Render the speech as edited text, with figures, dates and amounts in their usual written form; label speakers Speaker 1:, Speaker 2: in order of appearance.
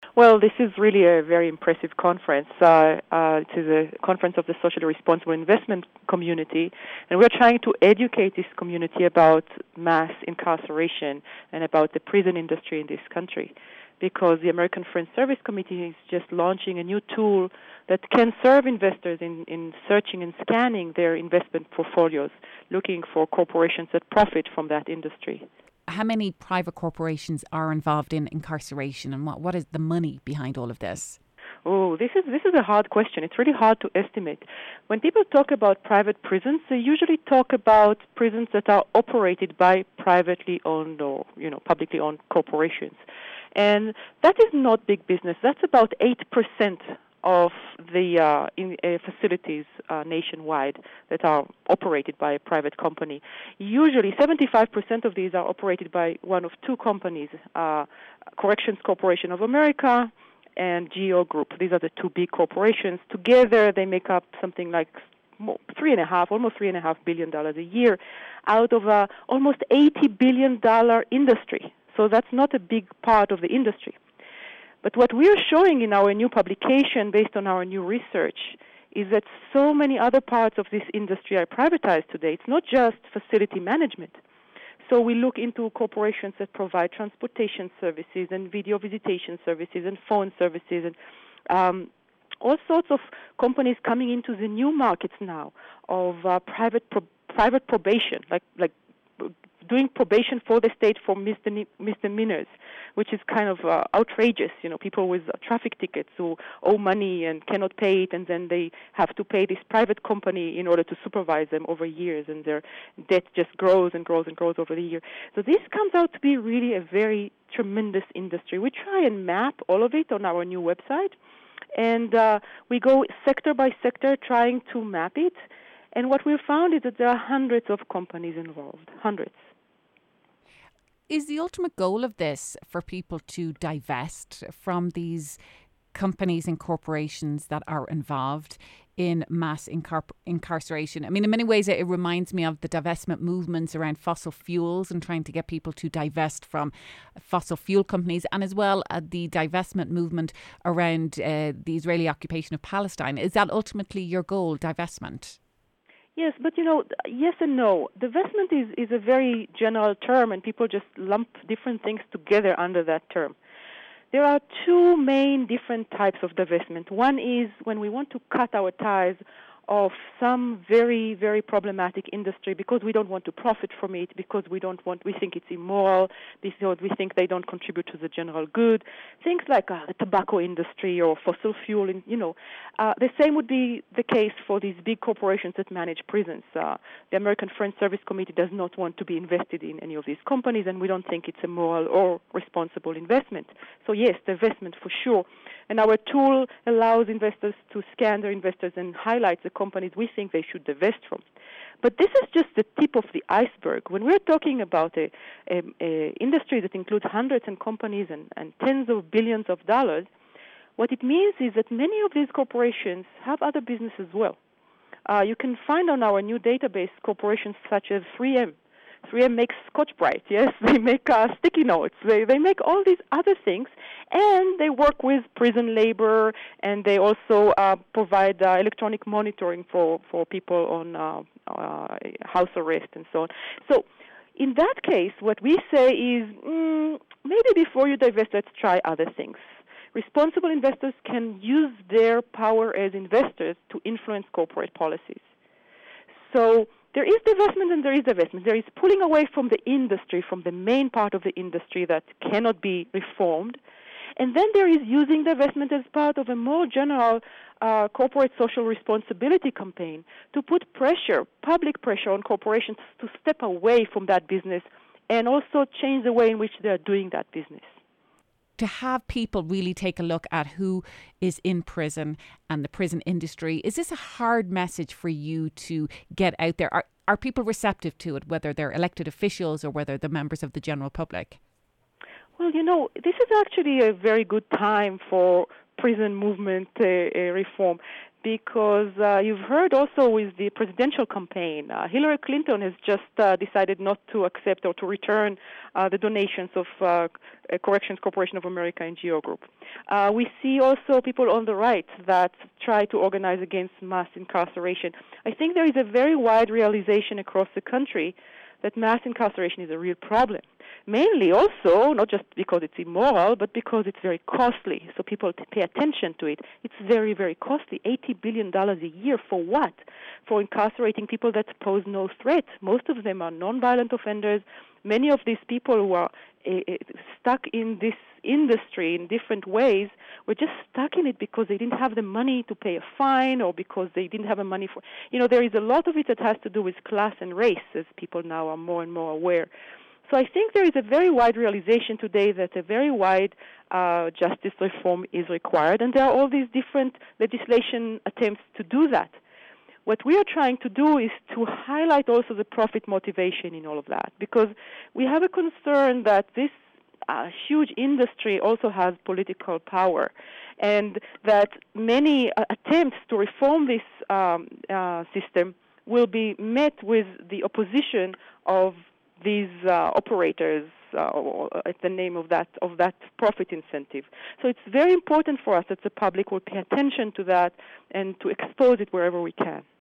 Speaker 1: Well, this is really a very impressive conference. It is a conference of the socially responsible investment community, and we're trying to educate this community about mass incarceration and about the prison industry in this country, because the American Foreign Service Committee is just launching a new tool that can serve investors in searching and scanning their investment portfolios, looking for corporations that profit from that industry.
Speaker 2: How many private corporations are involved in incarceration, and what is the money behind all of this?
Speaker 1: Oh, this is a hard question. It's really hard to estimate. When people talk about private prisons, they usually talk about prisons that are operated by privately owned or publicly owned corporations, and that is not big business. That's about 8% of the facilities nationwide that are operated by a private company. Usually 75% of these are operated by one of two companies, Corrections Corporation of America and GEO Group. These are the two big corporations. Together they make up something like almost $3.5 billion a year out of a almost $80 billion industry. So that's not a big part of the industry. But what we're showing in our new publication, based on our new research, is that so many other parts of this industry are privatized today. It's not just facility management. So we look into corporations that provide transportation services and video visitation services and phone services and all sorts of companies coming into the new markets now of private probation, like doing probation for the state for misdemeanors, which is kind of outrageous. People with traffic tickets who owe money and cannot pay it, and then they have to pay this private company in order to supervise them over years, and their debt just grows and grows and grows over the year. So this comes out to be really a very tremendous industry. We try and map all of it on our new website, and we go sector by sector trying to map it. And what we've found is that there are hundreds of companies involved, hundreds.
Speaker 2: Is the ultimate goal of this for people to divest from these companies and corporations that are involved in mass incarceration? I mean, in many ways, it reminds me of the divestment movements around fossil fuels and trying to get people to divest from fossil fuel companies, and as well the divestment movement around the Israeli occupation of Palestine. Is that ultimately your goal, divestment?
Speaker 1: Yes, but yes and no. Divestment is a very general term, and people just lump different things together under that term. There are two main different types of divestment. One is when we want to cut our ties of some very, very problematic industry because we don't want to profit from it, because we think it's immoral, because we think they don't contribute to the general good. Things like the tobacco industry or fossil fuel, the same would be the case for these big corporations that manage prisons. The American Foreign Service Committee does not want to be invested in any of these companies, and we don't think it's a moral or responsible investment. So yes, divestment for sure. And our tool allows investors to scan their investors and highlight the companies we think they should divest from. But this is just the tip of the iceberg. When we're talking about a industry that includes hundreds of companies and tens of billions of dollars, what it means is that many of these corporations have other businesses as well. You can find on our new database corporations such as 3M. 3M makes Scotch-Brite, yes? They make sticky notes. They make all these other things, and they work with prison labor, and they also provide electronic monitoring for people on house arrest and so on. So in that case, what we say is maybe before you divest, let's try other things. Responsible investors can use their power as investors to influence corporate policies. So there is divestment and there is divestment. There is pulling away from the industry, from the main part of the industry that cannot be reformed. And then there is using divestment as part of a more general corporate social responsibility campaign to put pressure, public pressure on corporations to step away from that business and also change the way in which they are doing that business.
Speaker 2: To have people really take a look at who is in prison and the prison industry, is this a hard message for you to get out there? Are people receptive to it, whether they're elected officials or whether they're members of the general public?
Speaker 1: Well, this is actually a very good time for prison movement reform. because you've heard also with the presidential campaign, Hillary Clinton has just decided not to accept or to return the donations of Corrections Corporation of America and GEO Group. We see also people on the right that try to organize against mass incarceration. I think there is a very wide realization across the country that mass incarceration is a real problem. Mainly also, not just because it's immoral, but because it's very costly. So people pay attention to it. It's very, very costly. $80 billion a year for what? For incarcerating people that pose no threat. Most of them are nonviolent offenders. Many of these people who are stuck in this industry in different ways were just stuck in it because they didn't have the money to pay a fine or because they didn't have the money for... there is a lot of it that has to do with class and race, as people now are more and more aware. So I think there is a very wide realization today that a very wide justice reform is required, and there are all these different legislation attempts to do that. What we are trying to do is to highlight also the profit motivation in all of that, because we have a concern that this huge industry also has political power, and that many attempts to reform this system will be met with the opposition of these operators at the name of that profit incentive. So it's very important for us that the public will pay attention to that and to expose it wherever we can.